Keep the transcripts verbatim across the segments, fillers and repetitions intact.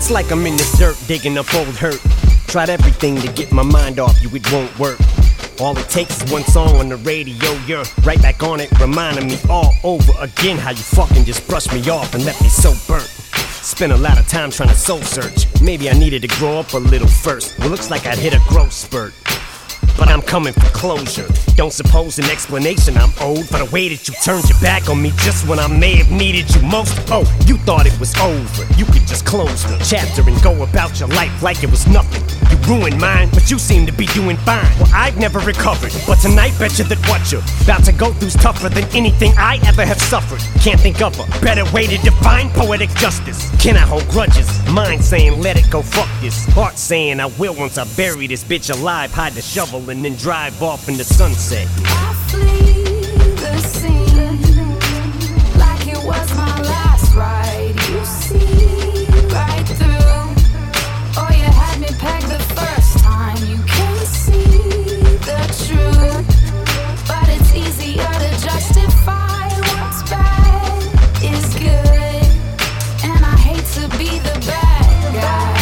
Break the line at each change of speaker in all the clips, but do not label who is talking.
It's like I'm in the dirt digging up old hurt. Tried everything to get my mind off you, it won't work. All it takes is one song on the radio, you're right back on it, reminding me all over again how you fucking just brushed me off and left me so burnt. Spent a lot of time trying to soul search. Maybe I needed to grow up a little first. Well, looks like I'd hit a growth spurt, but I'm coming for closure. Don't suppose an explanation I'm owed for the way that you turned your back on me just when I may have needed you most. Oh, you thought it was over, you could just close the chapter and go about your life like it was nothing. You ruined mine, but you seem to be doing fine. Well, I've never recovered, but tonight bet you that what you're about to go through's tougher than anything I ever have suffered. Can't think of a better way to define poetic justice. Can I hold grudges? Mind saying let it go, fuck this. Heart saying I will once I bury this bitch alive, hide the shovel and then drive off in the sunset.
I flee the scene like it was my last ride. You see right through. Oh, you had me pegged the first time. You can't see the truth, but it's easier to justify what's bad is good. And I hate to be the bad guy.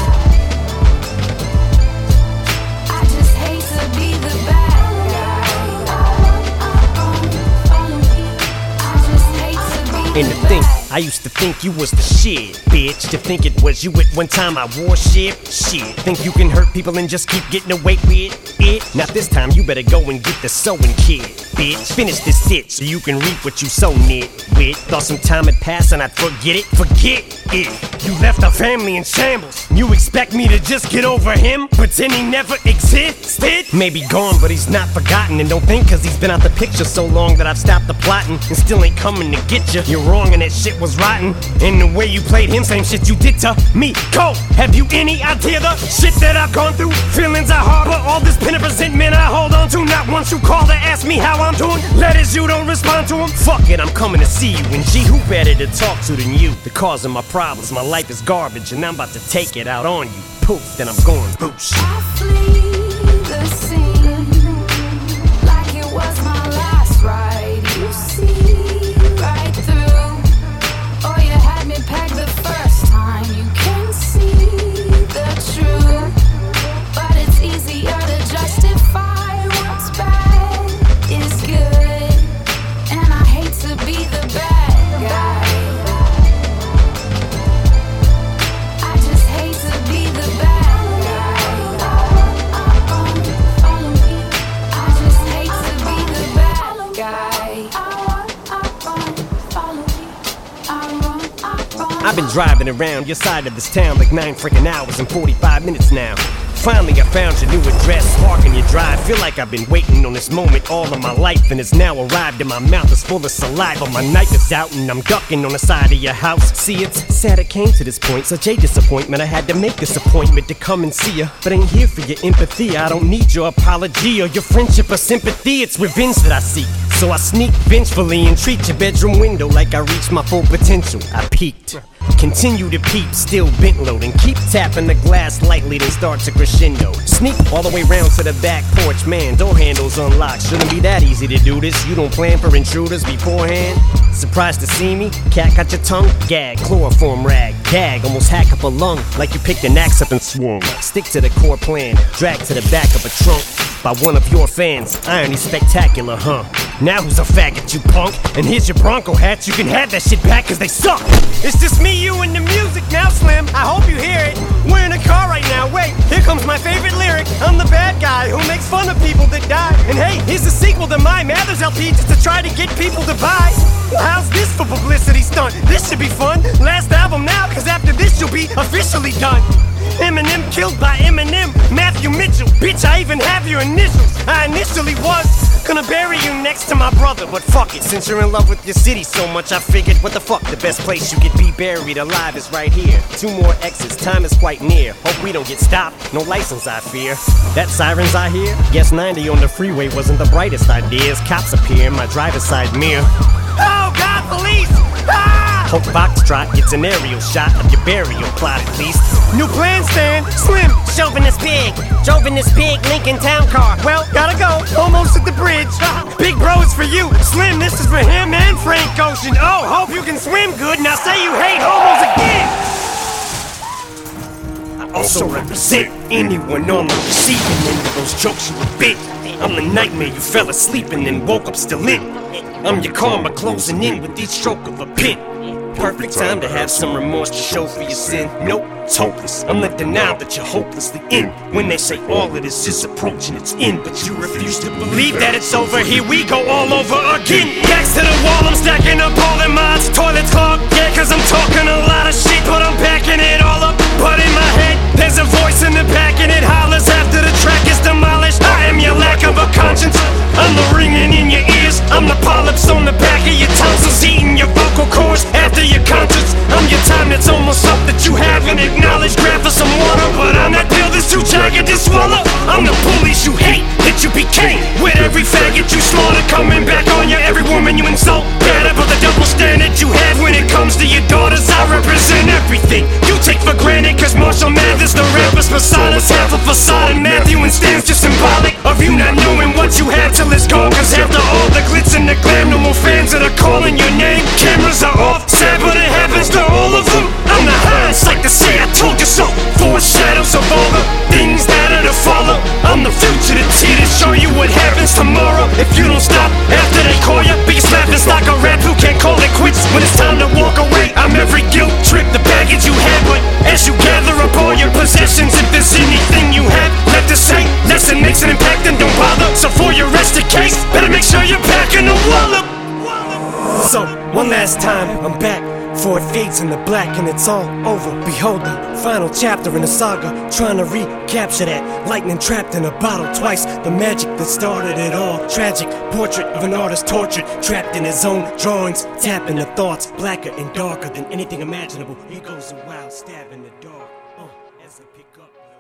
I just hate to be the bad guy.
And to think, I used to think you was the shit, bitch. To think it was you at one time I wore shit. Shit, think you can hurt people and just keep getting away with it? Not this time, you better go and get the sewing kit, bitch. Finish this stitch so you can reap what you sow nitwit. Thought some time had passed and I'd forget it, forget it. You left our family in shambles. You expect me to just get over him? Pretend he never existed? Maybe gone, but he's not forgotten. And don't think cause he's been out the picture so long that I've stopped the plotting and still ain't coming to get you. You're wrong and that shit was rotten. And the way you played him, same shit you did to me. Cole, have you any idea the shit that I've gone through? Feelings I harbor, all this pin of resentment I hold on to. Not once you call to ask me how I'm doing. Letters you don't respond to them. Fuck it, I'm coming to see you. And gee, who better to talk to than you? The cause of my problems, my life is garbage, and I'm about to take it out on you. Poof, then I'm going boosh.
I flee the scene like it was my last ride. You see right through. Oh, you had me pegged the first time. You can see the truth, but it's easier to justify what's bad is good. And I hate to be the bad guy. I just hate to be the bad guy. Follow me. I just hate to be the bad guy. Follow me. I run, I run.
I've been driving around your side of this town like nine freaking hours and forty-five minutes now. Finally I found your new address, parking your drive. Feel like I've been waiting on this moment all of my life, and it's now arrived and my mouth is full of saliva. My knife is out and I'm ducking on the side of your house. See, it's sad it came to this point, such a disappointment. I had to make this appointment to come and see ya, but ain't here for your empathy. I don't need your apology or your friendship or sympathy. It's revenge that I seek, so I sneak vengefully and treat your bedroom window like I reached my full potential. I peaked. Continue to peep, still bent low, and keep tapping the glass lightly, then start to crescendo. Sneak all the way round to the back porch, man, door handles unlocked. Shouldn't be that easy to do this, you don't plan for intruders beforehand. Surprised to see me? Cat got your tongue? Gag, chloroform rag, gag, almost hack up a lung, like you picked an axe up and swung. Stick to the core plan, drag to the back of a trunk by one of your fans. Irony spectacular, huh? Now who's a faggot, you punk? And here's your Bronco hats, you can have that shit back cause they suck. It's just me, you, and the music now, Slim. I hope you hear it. We're in a car right now, wait, here comes my favorite lyric. I'm the bad guy who makes fun of people that die. And hey, here's the sequel to my Mathers L P just to try to get people to buy. Well, how's this for publicity stunt? This should be fun. Last album now, cause after this you'll be officially done. Eminem killed by Eminem, Matthew Mitchell. Bitch, I even have your initials. I initially was gonna bury you next to my brother, but fuck it. Since you're in love with your city so much, I figured, what the fuck, the best place you could be buried alive is right here. Two more exits, time is quite near. Hope we don't get stopped, no license I fear. That sirens I hear? Guess ninety on the freeway wasn't the brightest idea as cops appear in my driver's side mirror. Oh God, police! Ah! Hope Foxtrot gets an aerial shot of your burial plot at least. New plan, Stan, Slim, chauvinist pig. Drove in this big Lincoln town car. Well, gotta go, almost at the bridge. Big bro, it's for you. Slim, this is for him and Frank Ocean. Oh, hope you can swim good. Now say you hate homos again. also represent anyone on the receiving end of those jokes you a bit. I'm the nightmare you fell asleep and then woke up still in. I'm your karma closing in with each stroke of a pen. Perfect time to have some remorse to show for your sin. Nope, it's hopeless. I'm the denial that you're hopelessly in. When they say all of this is approaching its end, but you refuse to believe that it's over. Here we go all over again. Backs to the wall, I'm stacking up all the mods. Toilets clogged, yeah, cause I'm talking a lot of shit, but I'm backing it all up. But in my head, there's a voice in the back and it hollers after the track is demolished. I am your lack of a conscience. I'm the ringing in your ears. I'm the polyps on the back of your tonsils, eating your vocal cords after your conscience. I'm your time that's almost up that you haven't acknowledged. Grab for some water, but I'm that pill that's too giant to swallow. I'm the police you hate, that you became with every faggot you slaughter. Coming back on you, every woman you insult. Better but the double standard you have when it comes to your daughters. I represent everything you take for granted, cause Marshall Mathers, the rapper's persona, half a facade, and Matthew and Stan's just symbolic of you not knowing what you have till it's gone. Cause after all the glitz and the glam, no more fans that are calling your name. Cameras are off, sad but it happens to all of them. I'm the hindsight to say I told you so. Foreshadows of all the things that are to follow. I'm the future, the T to show you what happens tomorrow. If you don't stop after they call you, biggest laughing stock a rap who can't call it quits when it's time to walk away. I'm every guilt trip, the baggage you had, but as you gather up all your possessions, if there's anything you have left to say, lesson makes an impact and don't bother. So for your rest of case, better make sure you're packing a wallop. So, one last time, I'm back. For it fades in the black and it's all over. Behold the final chapter in the saga, trying to recapture that lightning trapped in a bottle twice. The magic that started it all. Tragic portrait of an artist tortured, trapped in his own drawings, tapping the thoughts blacker and darker than anything imaginable. He goes a wild stab in the dark uh, as they pick up.